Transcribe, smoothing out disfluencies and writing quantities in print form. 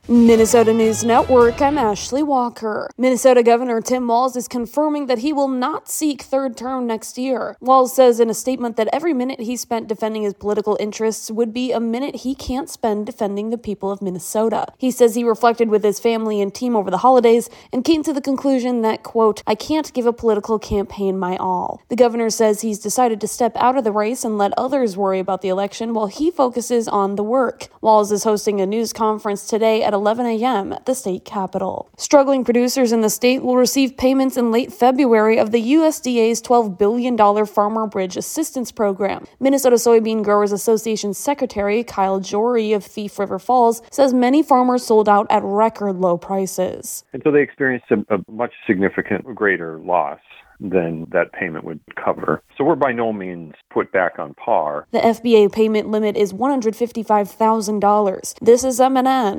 Minnesota News Network, I'm Ashley Walker. Minnesota Governor Tim Walz is confirming that he will not seek third term next year. Walz says in a statement that every minute he spent defending his political interests would be a minute he can't spend defending the people of Minnesota. He says he reflected with his family and team over the holidays and came to the conclusion that, quote, I can't give a political campaign my all. The governor says he's decided to step out of the race and let others worry about the election while he focuses on the work. Walz is hosting a news conference today at 11 a.m. at the state capitol. Struggling producers in the state will receive payments in late February of the USDA's $12 billion Farmer Bridge Assistance Program. Minnesota Soybean Growers Association Secretary Kyle Jory of Thief River Falls says many farmers sold out at record low prices. And so they experienced a much significant greater loss than that payment would cover. So we're by no means put back on par. The FBA payment limit is $155,000. This is MNN.